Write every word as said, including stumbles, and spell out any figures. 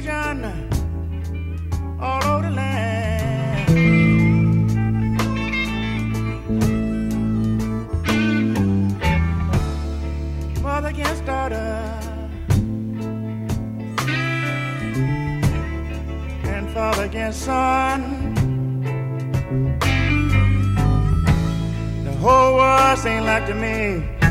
confusion all over the land. Mother against daughter, and father against son. The whole world seemed like to me